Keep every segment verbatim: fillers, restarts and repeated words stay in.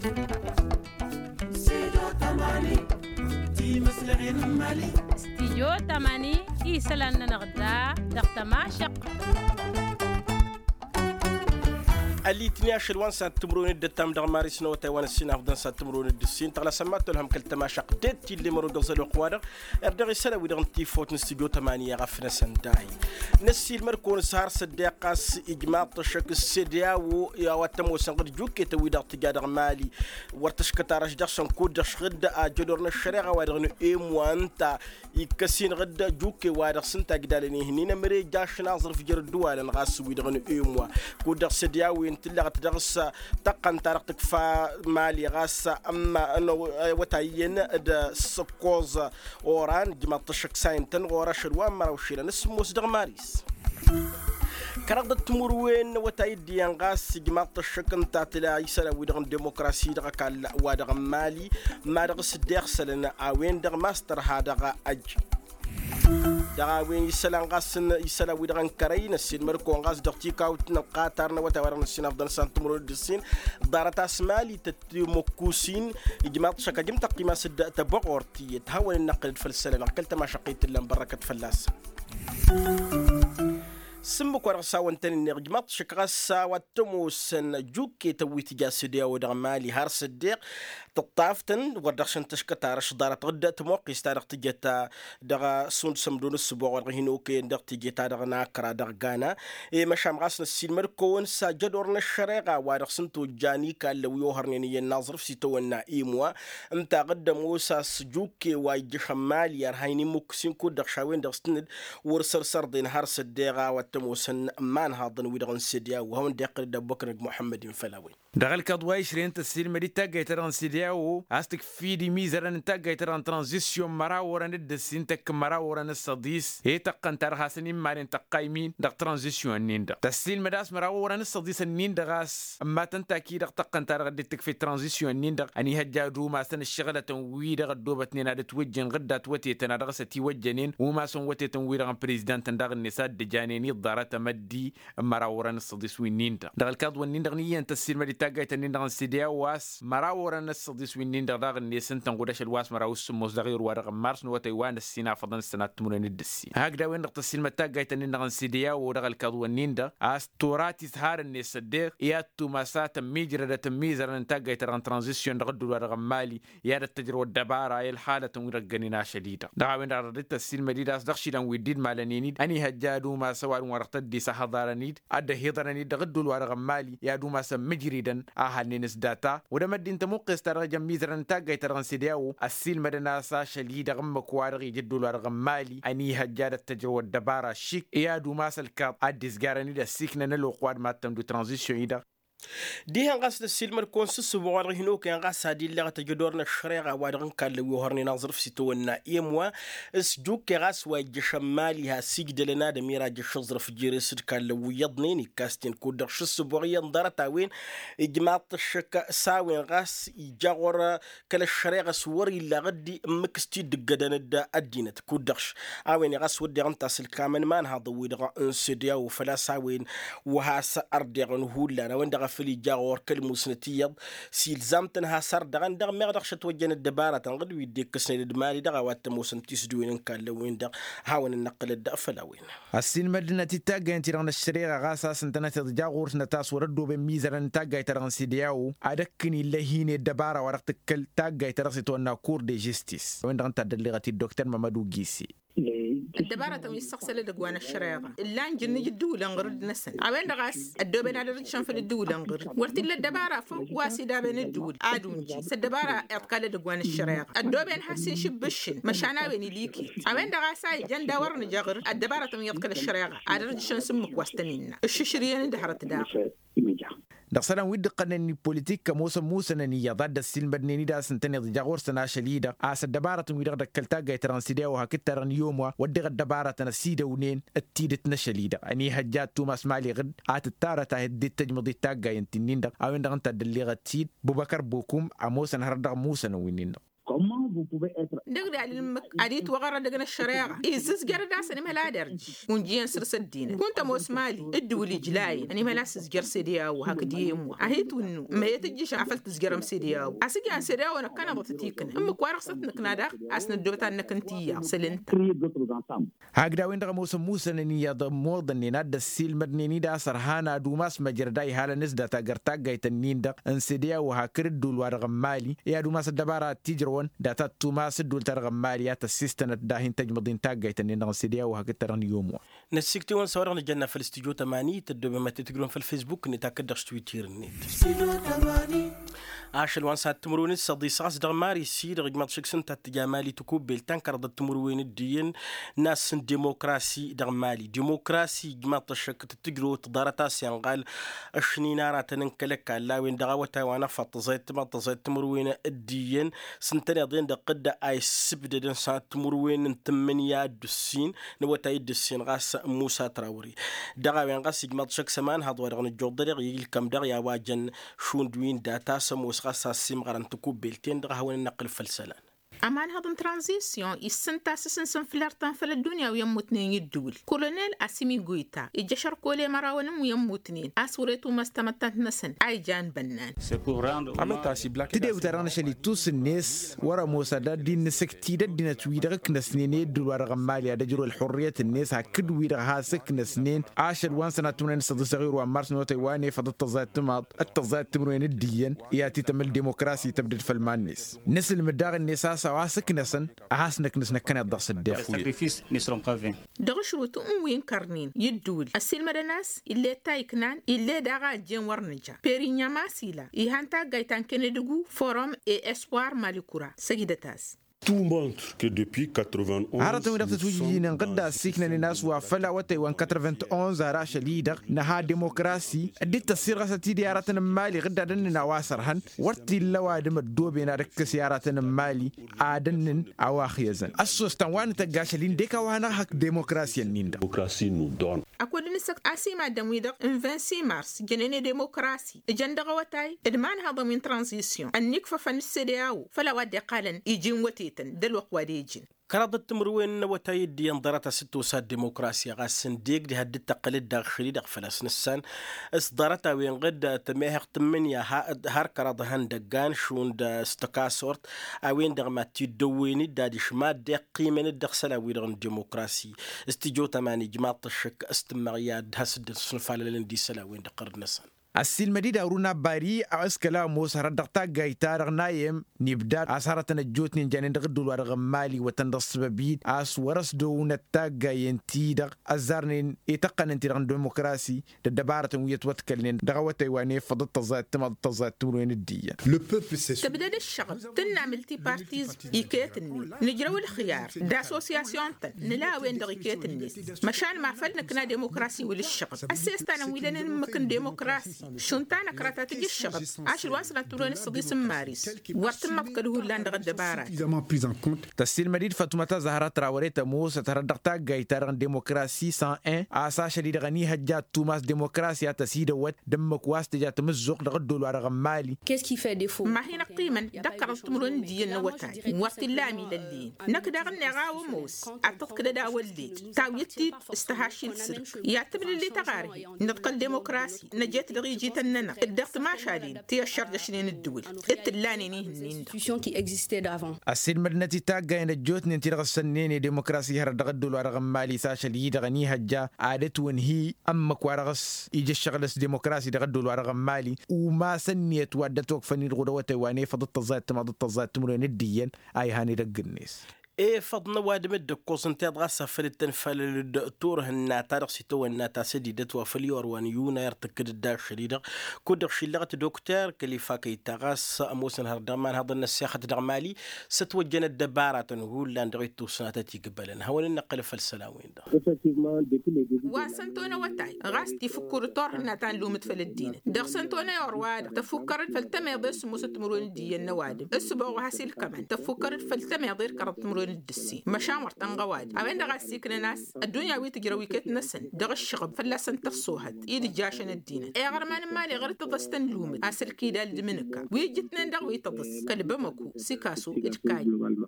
استيجو تماني إيسلان نغدا دقتماشق اللي تنياش الوان سات تمرون الدتام دغ مارس نو تايوان السين افضل سات تمرون الدسين تغلا سمات لهم كل تماشق ديت اللي مرو دغزلو قوادر اردغ سلاوي دغ تيفوت نستوديو ثمانية غفنا سنداي نسي المركون سهر صداقاس اجماع طشك السيديا و يا وتمو سنقد جوكي توي دغ تجادر مالي ورتش كتارش دغ سنكود دغ غد اجدورنا الشريعه وادغ ايم وانتا يكسين غد جوكي وادغ سنتا قدالني هنينا مري جاش ناظر في جر الدول نغاس وي دغ ايم وا كود سيديا تلغ تدرس تقن تارقتك فا مالي غاس اما انه وتاين د سكوز اوران جما طشك ساينتن غورا شروان مراوشيلا نسمو صدق ماريس كرغد تمروين وتايد ينغاس جما طشك نتا تلا يسلا ودغن ديمقراسي دغ كال ودغ مالي ما دغ صديق سلنا اوين دغ ماستر هذا اج دعوين يسلان غاسن يسلا ويدغن كرين السين مركو غاس دقتيكا وتنقاترنا وتورن السين افضل سانتمرو الدسين دارت اسمالي تتمكوسين اجماع شكا جم تقيما سد تبغورتي تهون النقل فلسله قلت ما شقيت الا بركه فلاس سمك ورسا وانتن نرجمات شكراسا واتموسن جوكي تويتي جاسديا ودغمالي هار صديق تطافتن ودخشن تشكتارش دارت غدا تموقي ستارق تجتا دغا سون سمدون السبوع ورغينوكي ندق تجتا دغ ناكرا دغ غانا اي مشام غاسنا السين مركون سا جدورنا الشريقة ودخشن تو جاني كالو يوهرنيني الناظر في سيتونا ايموا امتا غدا موسى سجوكي وايج شمالي يرهيني مكسين كو دغشاوين دغستند ورسر سردين هار صديقا تموسن مان هاضن ويدغن سيديا وهون دقل دبكر محمد فلاوي دغل كدواي شرين تسير مدي تاغي تران سيديا و استك في دي ميزرن تاغي تران ترانزيسيون مرا ورن الدسين تك مرا ورن الصديس هي تقن تر حسنين مارين تقايمين دغ ترانزيسيون نيندا تسيل مداس مرا ورن الصديس نين دغاس اما تنتاكي دغ تقن تر غدي تك في ترانزيسيون نيندا اني هجادو ما سن الشغله وي دغ دوبتنين اد توجن غدا توتي تنا دغ ستي وجنين وما سن وتي تنوي دغ بريزيدنت دغ النساء دجانيني ضرت مدي مرا ورن الصديس وينيندا دغ كدو نين دغ ني تسيل مدي تاغي تنين دغ سيديا واس مرا ورن الصديس وينين دغ النساء تنقودش الواس مرا وسموس دغير ورغ مارس نوتي وان السينا فضن السنه تمرين الدسي هكذا وين دغ تسيل متا تاغي تنين دغ سيديا ودغ الكدو نين دغ استوراتي سهار النساء دغ ياتو مسات ميجره تميزر ان تاغي تران ترانزيشن دغ دو ورغ مالي يا التجربه الدباره اي الحاله تنغنينا شديده دغ وين دغ تسيل مديداس دغ شيدان ويدين مالنيني اني هجادو ما سوار ورقتدي سحضارنيد اد هيدرني دغ دو ورغ مالي يا دو ما سم مجريدن اهل نس داتا ودمد انت موقس ترجم ميزرن تاغي تران سيدياو السيل مدنا سا شليد غم كوارغي جدو ورغ مالي اني هجاد التجربه الدباره شيك يا دو ما سلكاب اديس غارني دا سيكنا نلو قواد ما تم دو ترانزيشن يدا دي هنغاس السيلمر كونسس بوغر هنوك هنغاس هادي اللي غتجدورنا الشريعة وادغن كان لو يوهرني ناظر في سيتونا إيموا اسجوك غاس واج شمالي ها سيج لنا دميرا جشزر في جيرس كان لو يضنيني كاستين كودر شس بوغي ندرتا وين اجماع الشك ساوين غاس يجاور كل الشريعة سوري اللي غدي مكستي دقدان الدا الدينة كودرش اوين غاس ودي غنتاس الكامن مان هذا ويدغا انسديا وفلا ساوين وهاس اردغن هولا وين دغ فلي جاور كلمة سنتيض سيلزامتن هاسر دغن دغ مغدق شتوجن الدبارة تنقد ويديك كسن الدمالي دغ واتمو سنتيس دوين كان لوين دغ هاون النقل الدأفة لوين السين مدينة تاغي انتران الشريعة غاسا سنتنا تجاور سنتاس وردو بميزرن تاغي تران سيدياو ادكني لهين الدبارة ورقتك تاغي ترسيتونا كور دي جيستيس وين دغن تدلغتي الدكتور مامادو جيسي الدبارة تم يستقصل لدقوان الشريعة اللان جن جدو لنغرد نسن عوين دغاس الدوبين على رجشان في الدو لنغرد ورتي للدبارة فوق واسي دابين الدول آدونجي سالدبارة اتقال لدقوان الشريعة الدوبين حاسين شبشن مشانا ويني ليكي عوين دغاساي جن داور نجاغر الدبارة تم يتقال الشريعة على رجشان سمك واستنين الششريان دهرت داخل دقسنا ويد قنني بوليتيك كموسى موسى نني ضد السلم بدني دا سنتني جاغور سنا شليدا اس الدبارة ويد دكلتا جاي ترانسيديا وهكترن يوم ودغ الدبارة نسيدا ونين التيدت نشليدا اني حجات توماس مالي غد ات التاره تهدي تجمدي تاغا ينتنين دا او انت دليغه تيد بوبكر بوكم اموسى هرد موسى نوينين Comment دغ على عديت وغرة دغنا الشريعة إيزز جردا سني ملا درج ونجي نسرس الدين كنت موس مالي الدولي جلاي أني ملا سجر سيدياو هكدي مو أهيت ونو ما يتجيش عفلت سجرم سيدياو أسجع سيدياو أنا كان بتتيكن أم كوارق نكنا داخ أسن الدوبة نكنتيا سلنت هاجدا وين دغ موسى موسى ني يا مودن ني ناد السيل مدني دا سرهانا دوماس مجرداي حالا نسدا تاغرتا غايتنين دا انسيدياو هاكرد دول وارغ مالي يا دوماس دبارا تيجرون داتا توماس دول ترغ مالي يا تسيستن داهين تجمدين تاغايتنين دا انسيدياو هاكترن يومو نسيكتي وان صورنا الجنة في الاستوديو ثمانية تدوب ما تتقرون في الفيسبوك نتاكدش تويتير النت عاشل وان ساعة تمرون الصدي صاص دغماري سير رقمات شكسن تتجامالي تكوب بلتان كرد التمروين الدين ناس ديمقراسي دغمالي ديمقراسي جماعة الشك تتقرو تدارتا سيانقال الشنينارة تننكلك على وين دغاوتا وانا فطزيت ما تزيت تمروين الدين سنتني ضين دقد اي سبد دين ساعة تمروين تمنيا دسين نوتا يدسين غاس موسى تراوري دغاوين غاس جماعة شك سمان هادو رغن الجودري يجي الكم دغ يا واجن شون دوين داتا سموس غاسا سيم غران تكوب بيلتين دغا هون النقل فلسلان أمان هذا ترانزيسيون يسنتا سسن فلرتان في الدنيا ويموتنين الدول كولونيل أسيمي غويتا يجشر كولي مراونم ويموتنين أسوريتو مستمتات نسن أي جان بنان تدي وترانا شلي توس الناس ورا موسى دا دين سكتي دا دين تويدا كنسنين الدول ورا غماليا دا جرو الحرية الناس هكد ويدا هاسك نسنين عاشر وان سنة تمنين صدو صغير ومارس نوتي واني فضل التزايد تماط التزايد تمرين الدين ياتي تمل ديمقراسي تبدل في المانيس نسل مدار الناس واسك نسن أحسنك نسن كان الضغط الداخلي. دغشوا تؤم وين كارنين يدول السلم الناس اللي تايكنان اللي داغا جين ورنجا بيرينيا ماسيلا يهانتا غايتان كندغو فورم اي اسبوار مالكورا سيدتاس. Tout montre que depuis quatre-vingt-onze هارتو وين تتوجين انقدا سيكنا الناس وفلا وتي وان quatre-vingt-onze راش ليدر نها ديمقراسي اديت تصير غساتي ديارتنا مالي غدا دن نواسرهن ورتي لوادم الدوبينا رك سيارتنا مالي ادن اواخيزن اسوستان وان تغاشلين ديكا وانا حق ديمقراسي نيندا démocratie nous donne اكو نسك اسي ما دمويدر vingt-six مارس جنيني ديمقراسي جندغ وتاي ادمان هذا من ترانزيسيون انك ففن السدياو فلا ودي قالن يجين وتي دلوق وديجين كراد التمروين وتايد ينظرت ست وساد ديمقراسيا غاسن ديك دي هاد التقليد داخلي داخل فلس نسان اصدارتها وين غد تميهق تمنيا هار كراد هندقان شون دا استكاسورت اوين دغما تدويني دادي شما دي قيمة الدخسلا ويرغن ديمقراسي استجو تماني جماعة الشك استمغياد هاسد الصنفال لندي سلا وين دقر نسان السيل مديدة رونا باري أسكلا موسى ردقتا غايتار نايم نبدأ أسارتنا جوتنين جانين دغدول ورغمالي وتندص ببيد أس ورس دون التاقا ينتيدغ أزارنين إتقن انترغن ديمقراسي ددبارة ويتوتكلين دغوة تيواني فضل تزايد تمض تزايد تمروين الدية تبدأ الشغل تنعمل تي بارتيز إيكيتني نجرو الخيار دا أسوسياسيون تن نلاوين دغ إيكيتني مشان ما فلنا كنا ديمقراسي وللشغل أسيستانا ويلين ممكن ديمقراسي شنتانا كراتا تجي الشغل عاشر واسنا توروني الصديس ماريس وقت ما بكره لاند غد بارات تسيل مديد فاطمة زهرة تراوري موسى تردقتا غايتار ديمقراسي مية وواحد اسا شديد غني هجات توماس ديمقراسيا تسيد وات دمك واست جات مزق دغدول ورغمالي كيس كي في ديفو ما هنا قيما دكر تمرون ديال نوتاي وقت اللامي للي نكدا غني غاو موس اعتقد دا ولدي تاويتي استهاشيل سر يعتبر اللي تغاري نتقل ديمقراسي نجات جيتنا الدخت ما شادين تي الشرد شنين الدول التلاني نيهن qui existait d'avant السيد مدنتي تاغا ان الجوتن انت رغسنين ديمقراسي هر دغدول ورغمالي ساشل يدغني هجا عادت ونهي امك ورغس يجي الشغلس ديمقراسي دغدول ورغمالي وما سنيت ودت وقفني الغدوه واني فضت الزات ما ضد الزات تمرين الدين اي هاني دغنيس إيه فضنا واد مد كوسنتي غاسا فريتن فال الدكتور هنا تاريخ سيتو هنا تاسدي دتوا فليور وان يونا يرتكد الدار شديده كود شلغه دكتور كليفا كي تغاس اموسن هردمان هذا النسيخه دغمالي ستوجن الدباره هو لاندريتو سناتي قبلن هو النقل فالسلاوين ده واسنتونا وتاي غاستي فكر تور هنا تان لومت فالدين دغسنتونا يرواد تفكرت فالتمي بس موس تمرون دي النوادم اسبوع حاسيل كمان تفكرت فالتمي غير كرت تمرون الدسي مشامر تنغواد أبين دغا سيكنا ناس الدنيا ويت جرويكت نسن دغ الشغب فلاسن تفصوهت إيد جاشن الدين إيه غير ما مالي غير تضستن لومت أسل كيدا الدمنكا ويجتنا دغ ويتضس كلبمكو سيكاسو إتكاي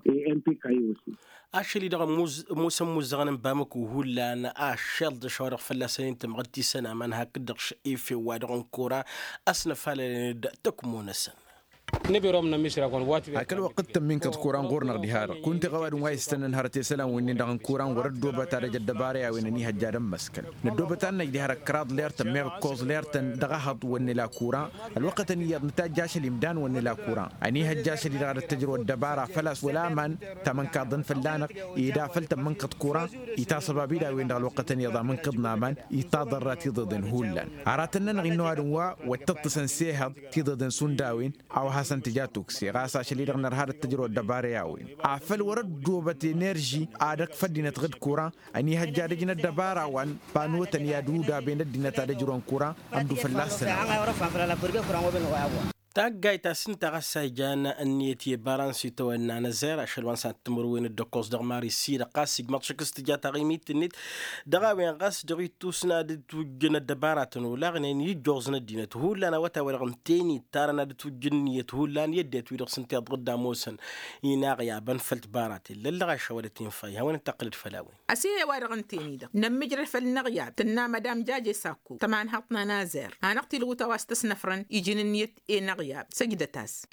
أشلي دغا موز موسم موزغان بامكو هولا أنا أشل دشورق فلاسين تمغتي سنة من هاك دغش إيفي وادغن كورا أصنف على تكمونسن أكل وقت من كت كوران غورنا دهار كنت غوار وايستن نهارتي سلام وين دغن كوران ورد دوبة تاع الدبارة أو إنني هجار مسكن ندوبة تاعنا يدهار كراد ليرت مير كوز ليرت دغهض وين لا كوران الوقت إني نتاج جاش الإمدان وين لا كوران أني هجاش اللي دغر التجربة الدبارة فلس ولا من تمن كادن فلانق إذا فلت من كت كوران يتصل بيدا وين دغ الوقت إني يضع من قدنا من يتضرر تضدن هولا عراتنا نغنوا هذا وتتصن سيهض تضدن سنداوين أو حسن تجاتوك سي غاسا شلي رغنا هذا التجربة الدبارة ياوين عفل ورد دوبة إنرجي عادك فدينة غد كورا أني هجار جنا الدبارة وان بانو تنيا دودا بين الدينة تجربة كورا أمدو فلاس تاجاي تاسن تغسى جانا النيتي بارانسي تو ان نزار اشلوان سان تمروين الدكوز دغماري سيدا قاسي ماتشك استجا تغيميت النت دغاوين غاس دغي توسنا دتوجن الدبارات ولا غني جوزنا دينت هو لنا وتا ورغمتيني تارنا دتوجنيه هو لان يدت ويدغ سنتي قدام موسن يناغيا بنفلت بارات للا غشولتين فيها وين تقلد فلاوين اسي ورغمتيني ده نمجر فالنغيا تنا مدام جاجي ساكو طبعا حطنا نازر هنقتي لو تواستسنفرن يجين النيت اي سجدتاس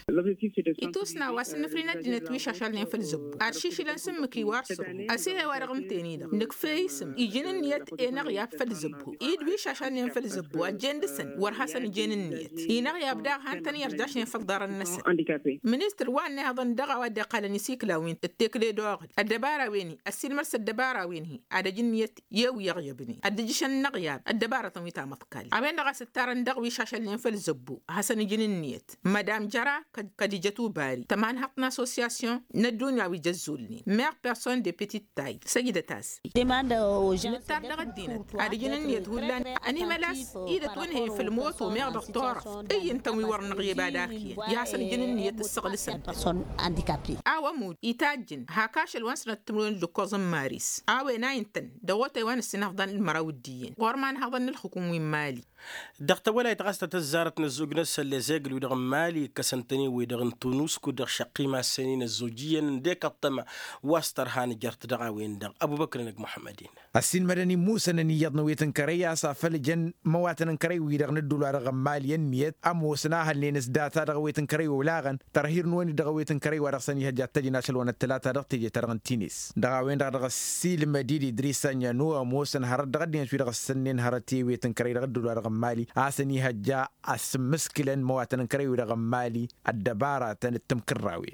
يتوسنا واسن فرينا دينت ويش عشان نفل زب ارشيش لنسم كي وارسو اسيه ورغم تاني ده نكفي اسم يجين النيت اي نغياب فل زبو ايد ويش عشان ينفل زبو اجندسن ورحسن يجين النيت اي نغياب دا هانتني يرجعش ينفل دار الناس منستر وان هذا دغا ودا قال نسيك لاوين التكلي دوغ الدبارة ويني السيل مرس الدبارة ويني على جنيت يو يغيبني الدجش النغياب الدبارة تميتا مثقال عبين دغا ستار دغ ويش عشان ينفل زبو حسن يجين النيت مدام جرا كديجتو باري تمان حقنا اسوسياسيون ندونيا ويجزولني مير بيرسون دي بيتيت تاي سيدة تاس ديماند او جن تاع الدين ارجنن يتولان اني ملاس اذا تونهي في الموت ومير دكتور اي انت ويورن غيبا داكي يا حسن جنن يتسقل سن بيرسون هانديكابي او مود يتاجن هاكاش الوانسنا تمرون لكوزم ماريس او ناينتن دوتي وان السنافضان المراوديين غورمان هضن الحكومي مالي دغت ولا يتغست تزارت نزوجنس اللي زاقل ودغ مالي كسنتني ودغ تونس كدغ شقيمة السنين الزوجية نديك الطمع واستر هاني جرت دغاوين دغ أبو بكر نك محمدين السين مدني موسى نني يضنويتن كريا صافل جن مواتن كري ودغ ندولار غمال ينيت أموسناها اللي نسداتا دغويتن كري ولاغن ترهير نوين دغويتن كري ورغسني هجات تجينا شلون الثلاثة دغ تجي ترغن تينيس دغاوين دغ السيل مديدي دريسا نيانو موسن هرد دغدين في دغ السنين هرتي ويتن كري دغ دولار مالي عسني هجا اسم مسكلا مواتن كري ولا مالي الدبارة تنتمكراوين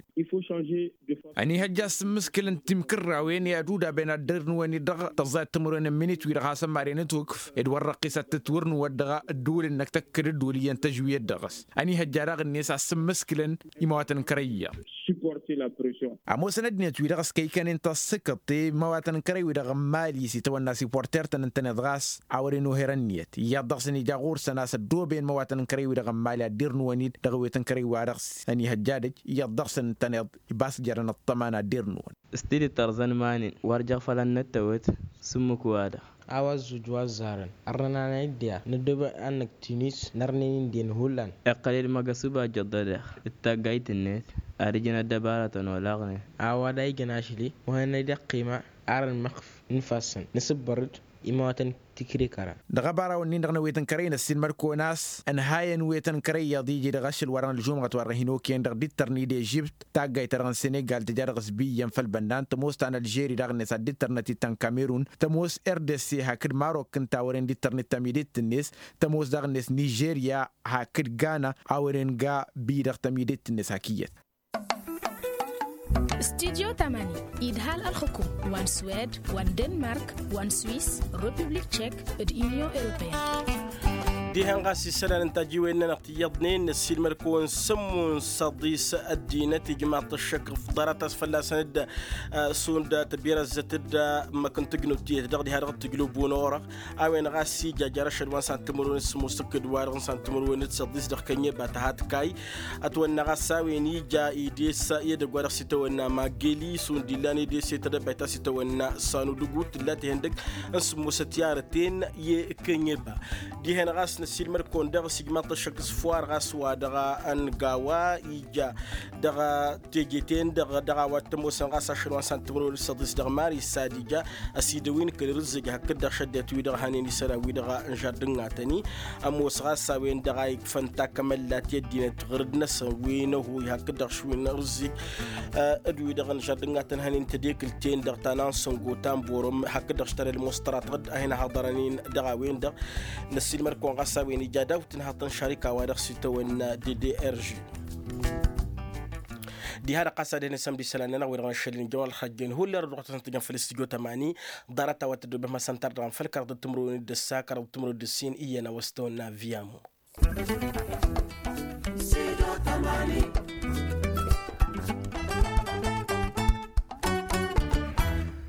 اني هجا اسم مسكلا تمكراوين يا دودا بين الدرن وين دغ تزات تمرن منيت ويرا حسن مارين توقف ادور رقيسه تتورن ودغ الدول انك تكر الدوليا تجويه دغس اني هجا رغ الناس اسم مسكلا مواتن كريا امو سندني تويرا سكي كان انت سكتي مواتن كري ولا مالي سي تو الناس بورتر تنتن دغاس اورينو هيرنيت يا دغسني جاغور سناس دوبين مواتن كري ولا مالي ديرن وني دغويتن كري وارغس اني هجادج يا دغسن تنيض باس جرن الطمانه ديرن استيدي ترزن ماني وارجع فلان نتوت سمك وادا أواز جواز زارن أرنا نيديا ندبا أنك تونس نرنين دين هولان أقليل مقصوبة جددا اتقايت النت أرجنا الدبارة ولاغني أوادا يجناشلي وهنا يدق قيمة أرن مخف نفسن نسب برد إماتن تكري كرا دغبارا ونين دغنا ويتن كرين السين مركو ناس ان هاين ويتن كري يضيجي دغشل وران الجمعة ورهينوكين دغ دي ترني دي جيبت تاغاي تران سينيغال تجارغس بيان فالبندان تموس تان الجيري دغني سا دي ترنتي تان كاميرون تموس ار دي سي هاكد ماروك كنتا ورين دي ترني تاميديت الناس تموس دغنيس نيجيريا هاكد غانا اورين غا بي دغ تاميديت الناس هاكيت استديو ثمانية إدهال الحكوم وان سويد وان دنمارك وان سويس ريبوبليك تشيك واليونيون أوروبية دي هنغاسي سنة نتاجي وين نقتيضنين نسيل مركون سمون صديس الدينة جماعة الشك في ضرات أسفل سند سوندا تبير الزتد ما كنت جنوتيه دغدي هذا تجلبون ورق أوين غاسي جاجرة شلوان سانتمرون اسمه سكد وارغ سانتمرون تصديس دخكنيه باتهات كاي أتوين غاسا ويني جا إيديس يد غارق ستونا ما جيلي سون ديلاني دي ستر بيتا ستونا سانو دغوت لا تهندك اسمه ستيارتين يكنيبا دي هنغاس نسيل مركون دغ سيجمات الشك سفوار غاسوا دغا أنغاوا إيجا دغا تيجيتين دغا دغا واتموسن غاسا شلوان سانتمرون صديس دغ ماري ساديجا أسيدوين كرزج هكذا شدت ويدغ هاني سرا ويدغ نجردنا تاني أموس غاسا وين دغا فانتا كمل لا تيدين تغرد نس وينه هو هكذا شوين رزق أدوي دغ نجردنا تنهاني تديك التين دغ تانان سنغو تامبورم هكذا اشتري المسترات غد هنا حضرانين دغا وين دغ نسيل مركون غاسا وين إجادة وتنهاتن شركة وادغ ستوين دي دي ار جي دي هذا قصة دين سام دي سلاننا ويرغن شلين جوال خجين هو اللي رضوات تنتجن في الاستديو تماني دارتا وتدو بما سنتر دران فالكار دو تمرون الدساكر وتمرون الدسين إيانا وستونا فيامو